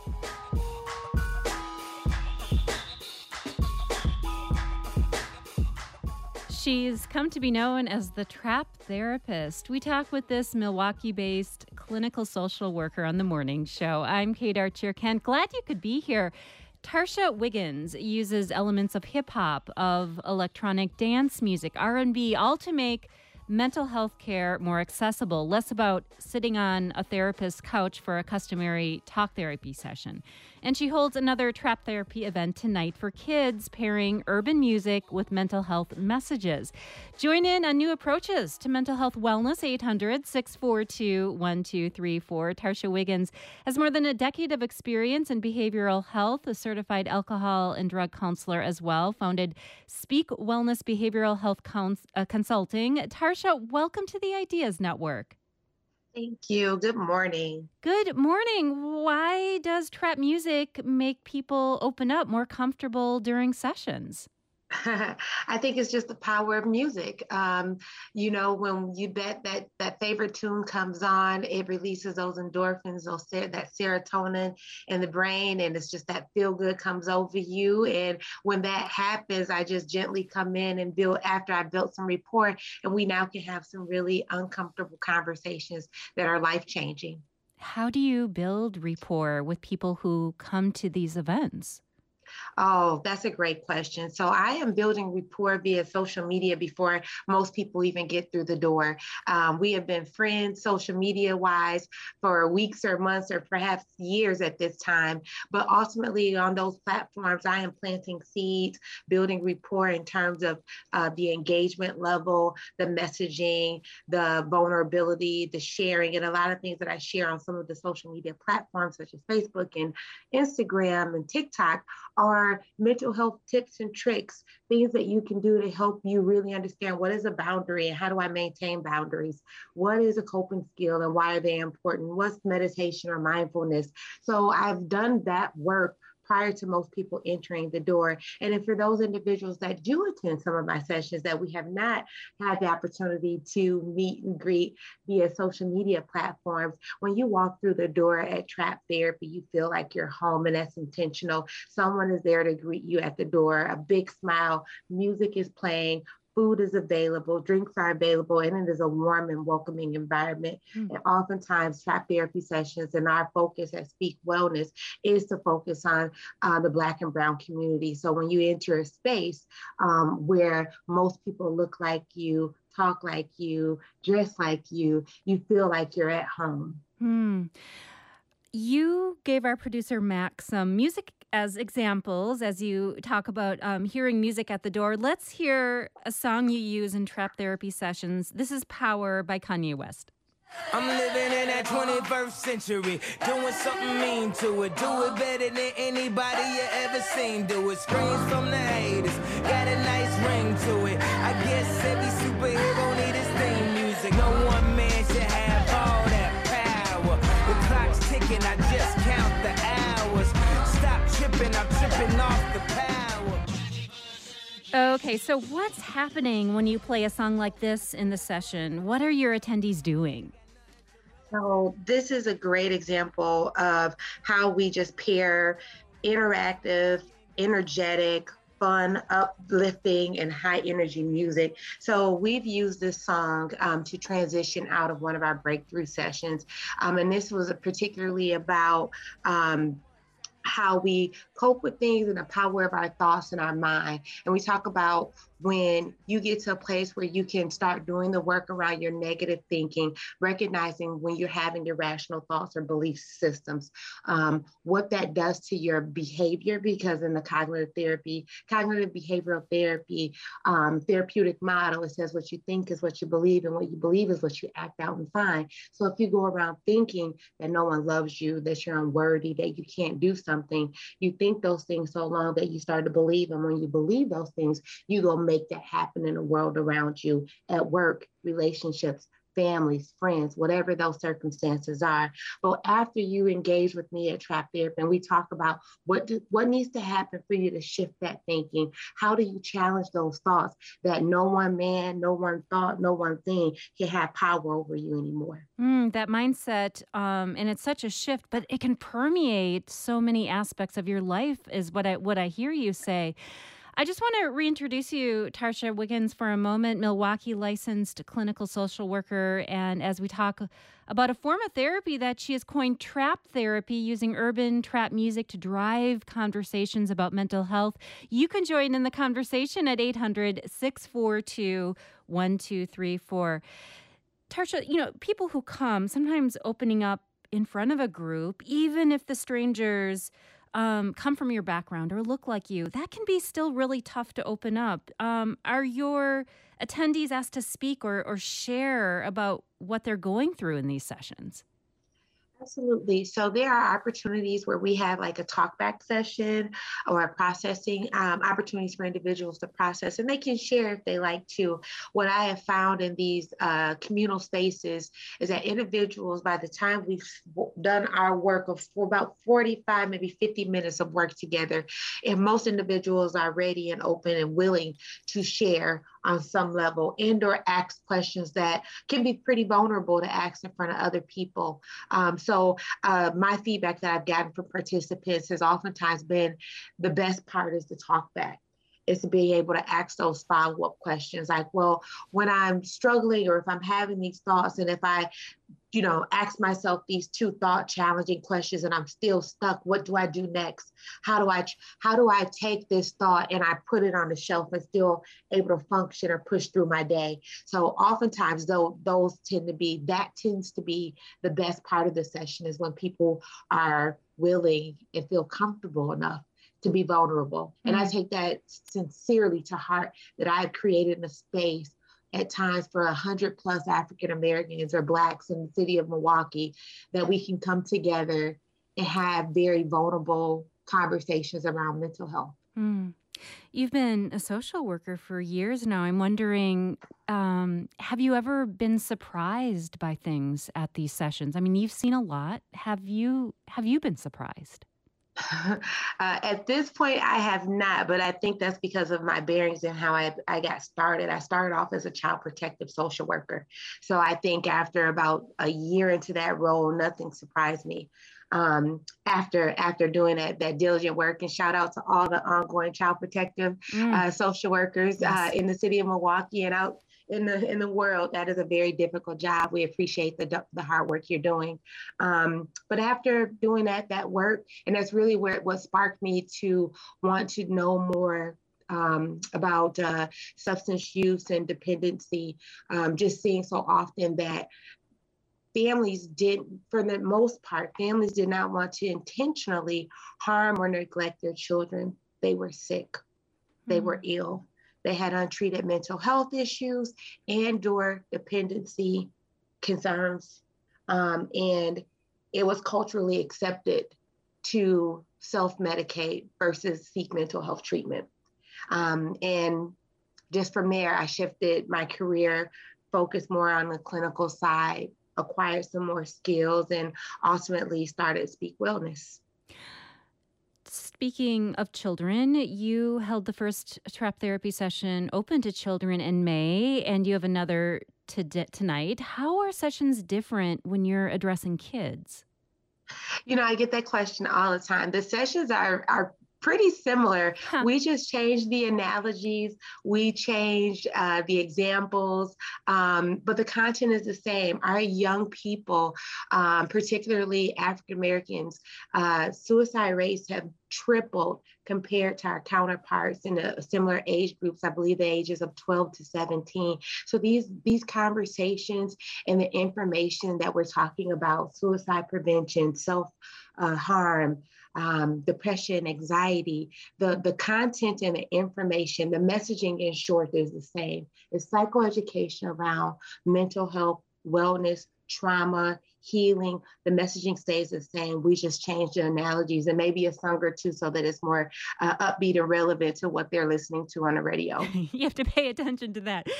She's come to be known as the Trap Therapist. We talk with this Milwaukee-based clinical social worker on the morning show. I'm Kate Archer-Kent. Glad you could be here. Tarsha Wiggins uses elements of hip-hop, of electronic dance music, R&B, all to make mental health care more accessible, less about sitting on a therapist's couch for a customary talk therapy session. And she holds another trap therapy event tonight for kids, pairing urban music with mental health messages. Join in on new approaches to mental health wellness, 800-642-1234. Tarsha Wiggins has more than a decade of experience in behavioral health, a certified alcohol and drug counselor as well, founded Speak Wellness Behavioral Health Consulting. Tarsha, welcome to the Ideas Network. Thank you. Good morning. Good morning. Why does trap music make people open up, more comfortable during sessions? I think it's just the power of music. When that favorite tune comes on, it releases those endorphins, that serotonin in the brain, and it's just that feel good comes over you. And when that happens, I just gently come in and build after I built some rapport, and we now can have some really uncomfortable conversations that are life changing. How do you build rapport with people who come to these events? Oh, that's a great question. So I am building rapport via social media before most people even get through the door. We have been friends social media wise for weeks or months or perhaps years at this time. But ultimately on those platforms, I am planting seeds, building rapport in terms of the engagement level, the messaging, the vulnerability, the sharing, and a lot of things that I share on some of the social media platforms such as Facebook and Instagram and TikTok are mental health tips and tricks, things that you can do to help you really understand what is a boundary and how do I maintain boundaries? What is a coping skill and why are they important? What's meditation or mindfulness? So I've done that work prior to most people entering the door. And then for those individuals that do attend some of my sessions that we have not had the opportunity to meet and greet via social media platforms, when you walk through the door at Trap Therapy, you feel like you're home, and that's intentional. Someone is there to greet you at the door, a big smile, music is playing, food is available, drinks are available, and it is a warm and welcoming environment. And oftentimes, trap therapy sessions and our focus at Speak Wellness is to focus on the Black and Brown community. So when you enter a space where most people look like you, talk like you, dress like you feel like you're at home. You gave our producer, Mac, some music as examples as you talk about hearing music at the door. Let's hear a song you use in trap therapy sessions. This is Power by Kanye West. I'm living in that 21st century, doing something mean to it. Do it better than anybody you ever seen do it. Screams from the haters, got a nice ring to it. I guess every superhero need his theme music. No one man should have all that power. The clock's ticking, I just count the hours. Stop tripping, I'm tripping off the power. Okay, so what's happening when you play a song like this in the session? What are your attendees doing? So this is a great example of how we just pair interactive, energetic, fun, uplifting, and high energy music. So we've used this song to transition out of one of our breakthrough sessions. And this was particularly about how we cope with things and the power of our thoughts and our mind. And we talk about when you get to a place where you can start doing the work around your negative thinking, recognizing when you're having irrational thoughts or belief systems, what that does to your behavior, because in the cognitive behavioral therapy therapeutic model, it says what you think is what you believe, and what you believe is what you act out and find. So if you go around thinking that no one loves you, that you're unworthy, that you can't do something, you think those things so long that you start to believe. And when you believe those things, you go make that happen in the world around you, at work, relationships, families, friends, whatever those circumstances are. But after you engage with me at Trap Therapy and we talk about what needs to happen for you to shift that thinking, how do you challenge those thoughts that no one man, no one thought, no one thing can have power over you anymore. That mindset, and it's such a shift, but it can permeate so many aspects of your life, is what I hear you say. I just want to reintroduce you, Tarsha Wiggins, for a moment, Milwaukee licensed clinical social worker. And as we talk about a form of therapy that she has coined trap therapy, using urban trap music to drive conversations about mental health. You can join in the conversation at 800-642-1234. Tarsha, people who come, sometimes opening up in front of a group, even if the strangers come from your background or look like you, that can be still really tough to open up. Are your attendees asked to speak or share about what they're going through in these sessions? Absolutely. So there are opportunities where we have like a talk back session or a processing opportunities for individuals to process, and they can share if they like to. What I have found in these communal spaces is that individuals, by the time we've done our work for about 45, maybe 50 minutes of work together, and most individuals are ready and open and willing to share on some level and or ask questions that can be pretty vulnerable to ask in front of other people. So my feedback that I've gotten from participants has oftentimes been the best part is the talk back. Is to be able to ask those follow-up questions like, well, when I'm struggling or if I'm having these thoughts and if I ask myself these two thought challenging questions and I'm still stuck, what do I do next? How do I take this thought and I put it on the shelf and still able to function or push through my day? So oftentimes though, that tends to be the best part of the session, is when people are willing and feel comfortable enough to be vulnerable. And I take that sincerely to heart, that I've created a space at times for 100+ African Americans or Blacks in the city of Milwaukee, that we can come together and have very vulnerable conversations around mental health. You've been a social worker for years now. I'm wondering, have you ever been surprised by things at these sessions? I mean, you've seen a lot. Have you been surprised? At this point, I have not, but I think that's because of my bearings and how I got started. I started off as a child protective social worker. So I think after about a year into that role, nothing surprised me. After doing that diligent work, and shout out to all the ongoing child protective social workers in the city of Milwaukee and out in the world. That is a very difficult job. We appreciate the hard work you're doing. But after doing that work, and that's really what sparked me to want to know more about substance use and dependency, just seeing so often that for the most part, families did not want to intentionally harm or neglect their children. They were sick. They were ill. They had untreated mental health issues and or dependency concerns. And it was culturally accepted to self-medicate versus seek mental health treatment. And just from there, I shifted my career, focused more on the clinical side, acquired some more skills, and ultimately started Speak Wellness. Speaking of children, you held the first trap therapy session open to children in May, and you have another tonight. How are sessions different when you're addressing kids? I get that question all the time. The sessions are pretty similar. We just changed the analogies, we changed the examples, but the content is the same. Our young people, particularly African Americans, suicide rates have tripled compared to our counterparts in the similar age groups. I believe the ages of 12 to 17. So these conversations and the information that we're talking about, suicide prevention, self-harm, depression, anxiety, the content and the information, the messaging in short is the same. It's psychoeducation around mental health, wellness, trauma, healing. The messaging stays the same. We just change the analogies and maybe a song or two so that it's more upbeat and relevant to what they're listening to on the radio. You have to pay attention to that.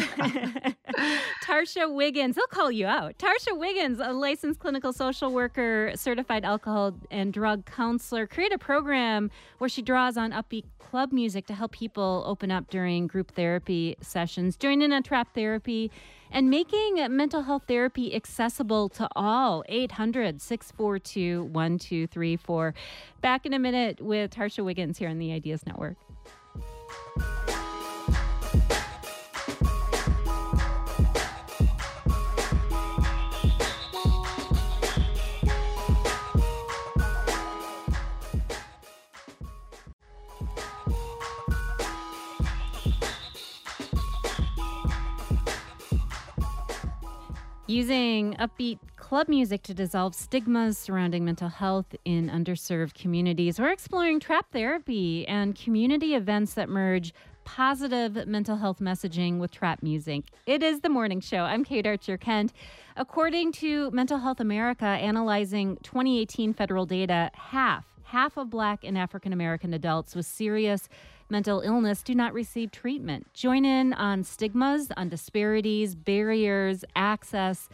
Tarsha Wiggins, they'll call you out. Tarsha Wiggins, a licensed clinical social worker, certified alcohol and drug counselor, created a program where she draws on upbeat club music to help people open up during group therapy sessions, join in on trap therapy, and making mental health therapy accessible to all. 800-642-1234. Back in a minute with Tarsha Wiggins here on the Ideas Network. Using upbeat club music to dissolve stigmas surrounding mental health in underserved communities, we're exploring trap therapy and community events that merge positive mental health messaging with trap music. It is the morning show. I'm Kate Archer-Kent. According to Mental Health America, analyzing 2018 federal data, half of Black and African American adults with serious mental illness do not receive treatment. Join in on stigmas, on disparities, barriers, access.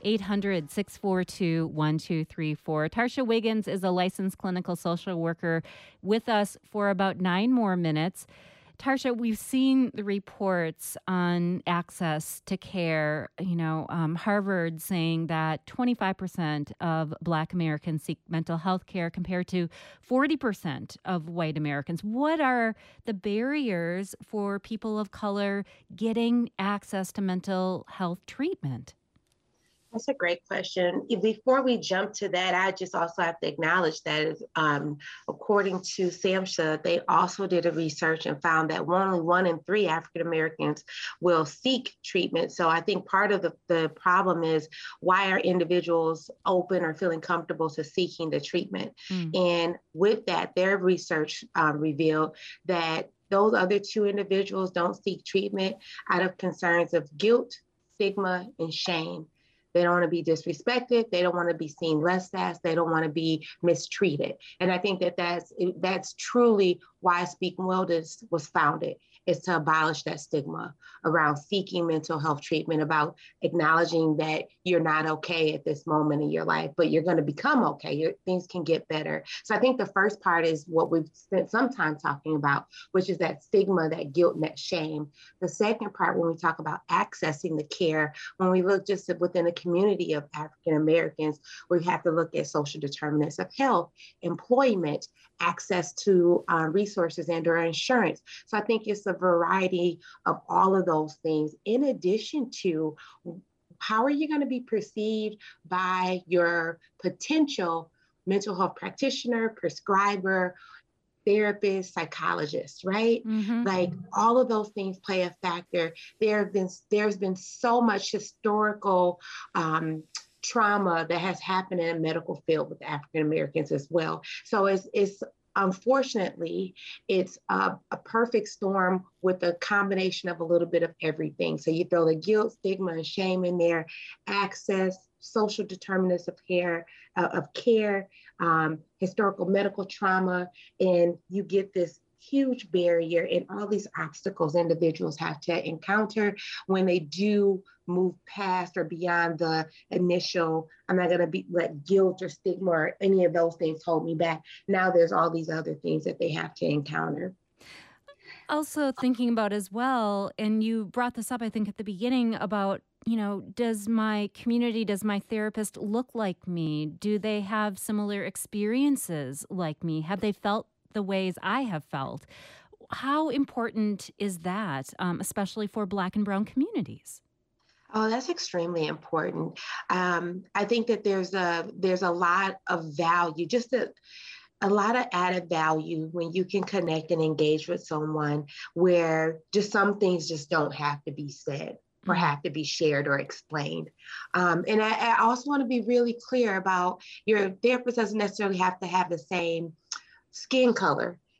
800-642-1234. Tarsha Wiggins is a licensed clinical social worker with us for about 9 more minutes. Tarsha, we've seen the reports on access to care. Harvard saying that 25% of Black Americans seek mental health care compared to 40% of white Americans. What are the barriers for people of color getting access to mental health treatment? That's a great question. Before we jump to that, I just also have to acknowledge that according to SAMHSA, they also did a research and found that only 1 in 3 African Americans will seek treatment. So I think part of the problem is, why are individuals open or feeling comfortable to seeking the treatment? And with that, their research revealed that those other 2 individuals don't seek treatment out of concerns of guilt, stigma, and shame. They don't want to be disrespected. They don't want to be seen less than. They don't want to be mistreated. And I think that's truly why Speak Wellness was founded, is to abolish that stigma around seeking mental health treatment, about acknowledging that you're not okay at this moment in your life, but you're going to become okay. Things can get better. So I think the first part is what we've spent some time talking about, which is that stigma, that guilt, and that shame. The second part, when we talk about accessing the care, when we look just within the community of African Americans, we have to look at social determinants of health, employment, access to resources and or insurance. So I think it's a variety of all of those things, in addition to how are you going to be perceived by your potential mental health practitioner, prescriber, therapist, psychologist, right? Like all of those things play a factor. There's been so much historical trauma that has happened in the medical field with African Americans as well. So it's unfortunately, it's a perfect storm with a combination of a little bit of everything. So you throw the guilt, stigma, and shame in there, access, social determinants of care, historical medical trauma, and you get this huge barrier and all these obstacles individuals have to encounter when they do move past or beyond the initial, I'm not going to let guilt or stigma or any of those things hold me back. Now there's all these other things that they have to encounter. Also thinking about as well, and you brought this up, I think, at the beginning about, does my community, does my therapist look like me? Do they have similar experiences like me? Have they felt the ways I have felt? How important is that, especially for Black and Brown communities? Oh, that's extremely important. I think that there's a lot of value, just a lot of added value when you can connect and engage with someone where just some things just don't have to be said or have to be shared or explained. And I also want to be really clear about, your therapist doesn't necessarily have to have the same skin color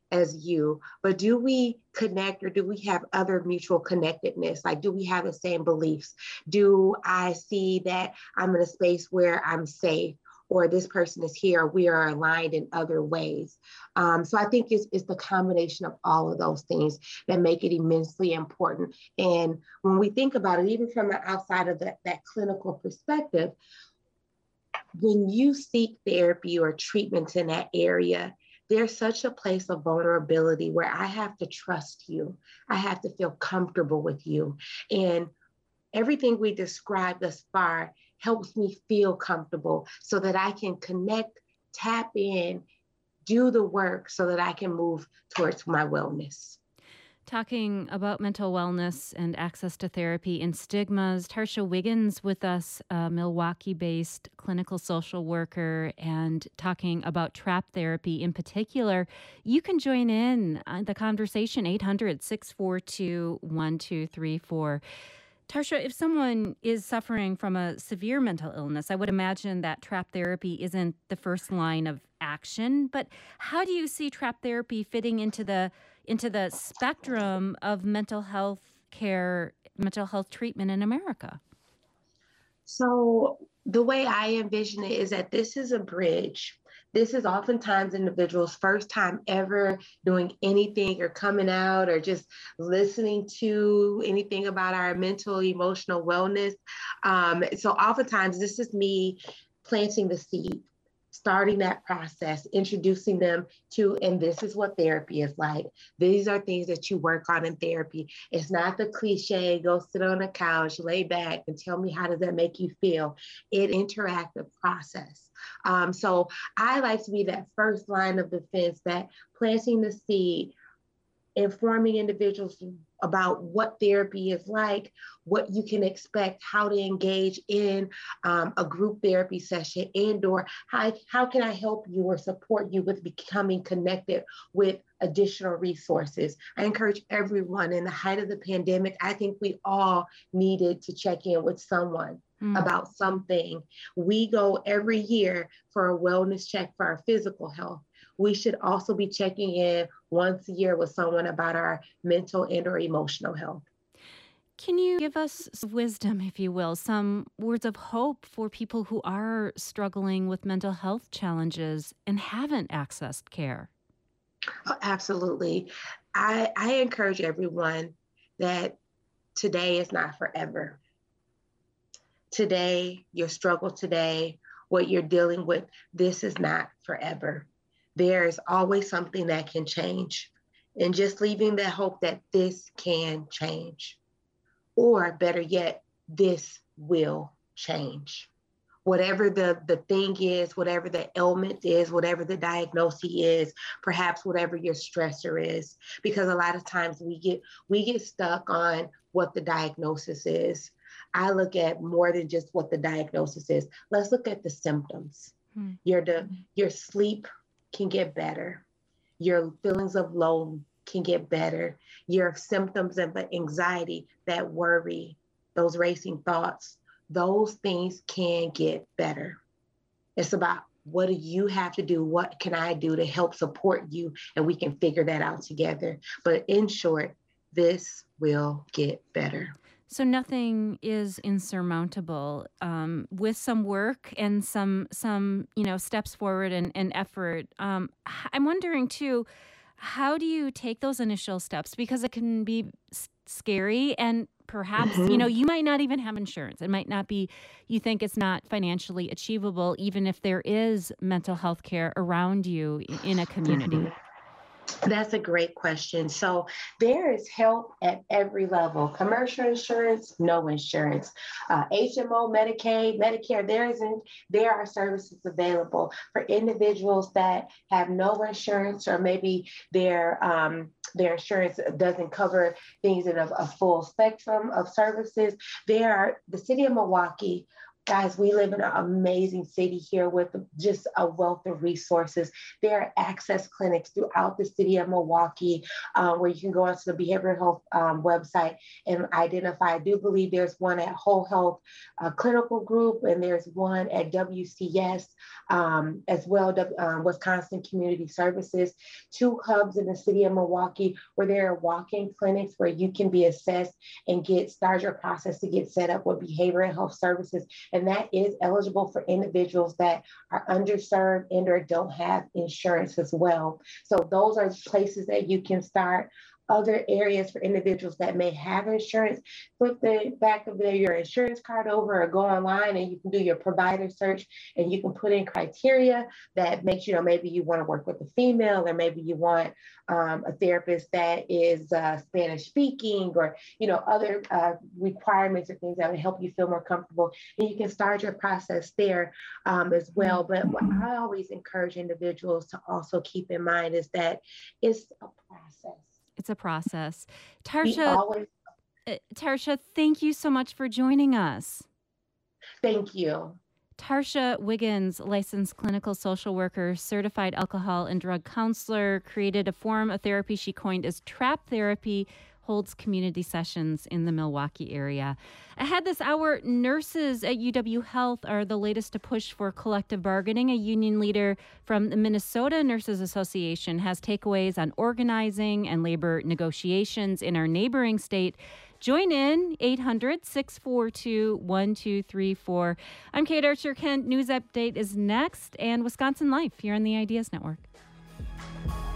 as you, but do we connect, or do we have other mutual connectedness? Like, do we have the same beliefs? Do I see that I'm in a space where I'm safe, or this person is here, we are aligned in other ways? So I think it's the combination of all of those things that make it immensely important. And when we think about it, even from the outside of that clinical perspective, when you seek therapy or treatments in that area, there's such a place of vulnerability where I have to trust you. I have to feel comfortable with you. And everything we described thus far helps me feel comfortable so that I can connect, tap in, do the work so that I can move towards my wellness. Talking about mental wellness and access to therapy and stigmas, Tarsha Wiggins with us, a Milwaukee-based clinical social worker, and talking about TRAP therapy in particular. You can join in on the conversation, 800-642-1234. Tarsha, if someone is suffering from a severe mental illness, I would imagine that TRAP therapy isn't the first line of action, but how do you see TRAP therapy fitting into the spectrum of mental health care, mental health treatment in America? So the way I envision it is that this is a bridge. This is oftentimes individuals' first time ever doing anything or coming out or just listening to anything about our mental, emotional wellness. So oftentimes this is me planting the seed, starting that process, introducing them to, and this is what therapy is like. These are things that you work on in therapy. It's not the cliche, go sit on a couch, lay back and tell me how does that make you feel. It's an interactive process. So I like to be that first line of defense, that planting the seed, informing individuals about what therapy is like, what you can expect, how to engage in a group therapy session, and/or how can I help you or support you with becoming connected with additional resources. I encourage everyone. In the height of the pandemic, I think we all needed to check in with someone about something. We go every year for a wellness check for our physical health. We should also be checking in once a year with someone about our mental and or emotional health. Can you give us some wisdom, if you will, some words of hope for people who are struggling with mental health challenges and haven't accessed care? Oh, absolutely. I encourage everyone that today is not forever. Today, your struggle today, what you're dealing with, this is not forever. There is always something that can change. And just leaving the hope that this can change. Or better yet, this will change. Whatever the thing is, whatever the ailment is, whatever the diagnosis is, perhaps whatever your stressor is, because a lot of times we get stuck on what the diagnosis is. I look at more than just what the diagnosis is. Let's look at the symptoms. Your sleep can get better. Your feelings of low can get better. Your symptoms of anxiety, that worry, those racing thoughts, those things can get better. It's about, what do you have to do? What can I do to help support you? And we can figure that out together. But in short, this will get better. So nothing is insurmountable. With some work and some steps forward and effort. I'm wondering too, how do you take those initial steps? Because it can be scary, and perhaps you might not even have insurance. It might not be. You think it's not financially achievable, even if there is mental health care around you in a community. That's a great question. So there is help at every level: commercial insurance, no insurance, HMO, Medicaid, Medicare. There are services available for individuals that have no insurance, or maybe their insurance doesn't cover things in a full spectrum of services. The city of Milwaukee Guys, we live in an amazing city here with just a wealth of resources. There are access clinics throughout the city of Milwaukee where you can go onto the behavioral health website and identify. I do believe there's one at Whole Health Clinical Group, and there's one at WCS as well, Wisconsin Community Services. 2 hubs in the city of Milwaukee where there are walk-in clinics where you can be assessed and start your process to get set up with behavioral health services. And that is eligible for individuals that are underserved and or don't have insurance as well. So those are places that you can start. Other areas for individuals that may have insurance, put the back of your insurance card over or go online and you can do your provider search and you can put in criteria that makes, maybe you want to work with a female or maybe you want a therapist that is Spanish speaking or, other requirements or things that would help you feel more comfortable. And you can start your process there as well. But what I always encourage individuals to also keep in mind is that it's a process. It's a process. Tarsha, thank you so much for joining us. Thank you. Tarsha Wiggins, licensed clinical social worker, certified alcohol and drug counselor, created a form of therapy she coined as TRAP therapy, holds community sessions in the Milwaukee area. Ahead this hour, nurses at UW Health are the latest to push for collective bargaining. A union leader from the Minnesota Nurses Association has takeaways on organizing and labor negotiations in our neighboring state. Join in, 800-642-1234. I'm Kate Archer-Kent. News Update is next, and Wisconsin Life here on the Ideas Network.